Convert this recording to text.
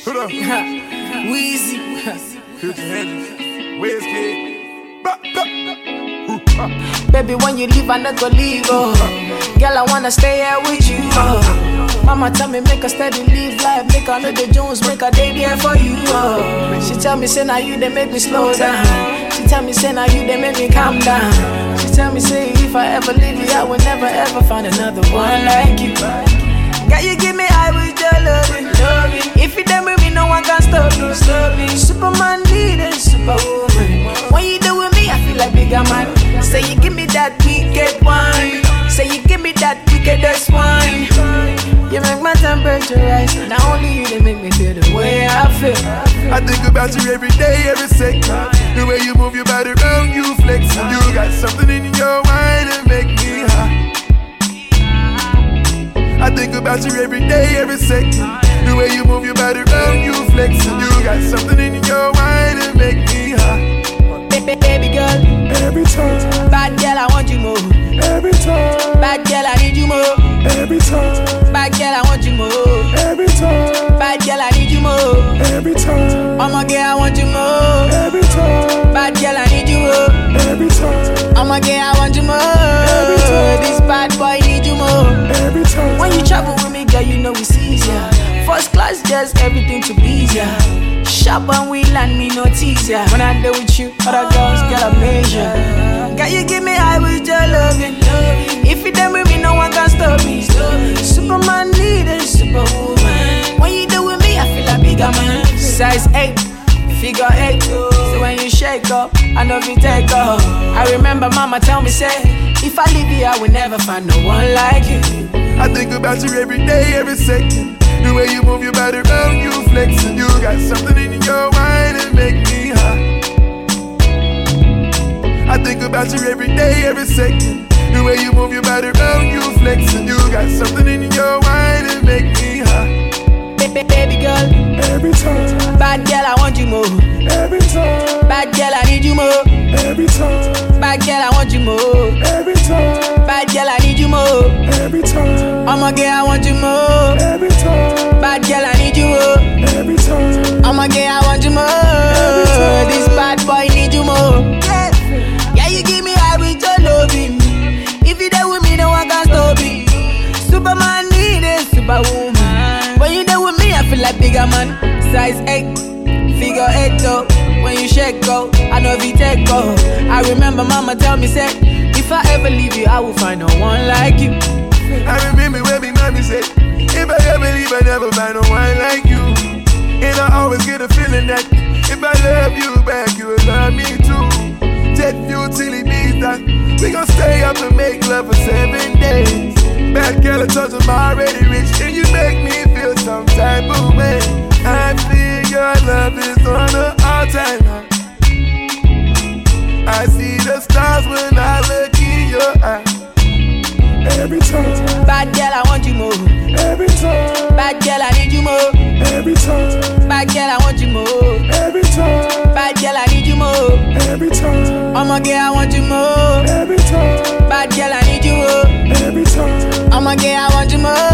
Put up. Weezy. Future Hendrix. Where's Kid? Baby, when you leave, I not go leave, oh. Girl, I wanna stay here with you, oh. Mama tell me make a steady live life, make her know the Jones, make a day there for you, oh. She tell me say now you they make me slow down. She tell me say now you they make me calm down. She tell me say if I ever leave you, I will never ever find another one like you. Girl, you give me high with your loving. If you done with me, no one can stop you. Superman leader, superwoman. When you do with me, I feel like bigger man. Say you give me that wicked wine. Say you give me that wickedest wine. You make my temperature rise. Not only you, they make me feel the way I feel. I think about you every day, every second. The way you move your body around, you flexing. You got something in your wine that make me high. I think about you every day, every second. The way you move your body around, you flexing. You got something in your wine that make me high. Baby girl, every time. Bad girl, I want you more. Every time. Bad girl, I need you more. Every time. Bad girl, I want you more. Every time. Bad girl, I need you more. Every time. I'm a girl, I want you more. Every time. Bad girl, I need you more. Every time. I'm a girl, I want you more. Every time. This bad boy need you more. Every time. When you travel with me, girl, you know it's easier. First class, just everything to please ya. Shop and we land me no teaser. When I deal with you, other girls get a measure. Girl, you give me high with your loving. If you done with me, no one can stop me. Superman leader, superwoman. When you do with me, I feel like bigger man. Size 8, figure 8. So when you shake up, I know if you take off. I remember mama tell me say, if I leave you, I will never find no one like you. I think about you every day, every second. The way you move your body around, you flexing. You got something in your wine that make me high. I think about you every day, every second. The way you move your body around, you flexing. You got something in your wine that make me high. Baby girl, every time. Bad girl, I want you more. Every time. Bad girl, I need you more. Every time. Bad girl, I want you more. Every time. Bad girl, I need you more. Every time. I'm a girl, I want you more. Every time. Bad girl, I need you more. Every time. I'm a girl, I want you more. Every time. This bad boy need you more. Yeah, you give me high with your loving. If you there with me, no one can stop me. Superman need a superwoman. When you there with me, I feel like bigger man. Size 8, figure 8 though. When you shake go, I know if you take go. I remember mama tell me say, if I ever leave you, I will find no one like you. I remember when me mommy said, if I ever leave, I never find no one like you. And I always get a feeling that if I love you back, you will love me too. Jet fuel till it beats done. We gon' stay up and make love for 7 days. Bad girl, I told you I'm already rich, and you make me feel some type of way. I feel your love is on the all-time high. I see the stars when I look in your eyes. Every time. Bad girl, I want you more. Every time. Bad girl, I need you more. Every time. Bad girl, I want you more. Every time. Bad girl, I need you more. Every time. I'm a girl, I want you more. Every time. Bad girl, I need you more. Every time. I'm a girl, I want you more.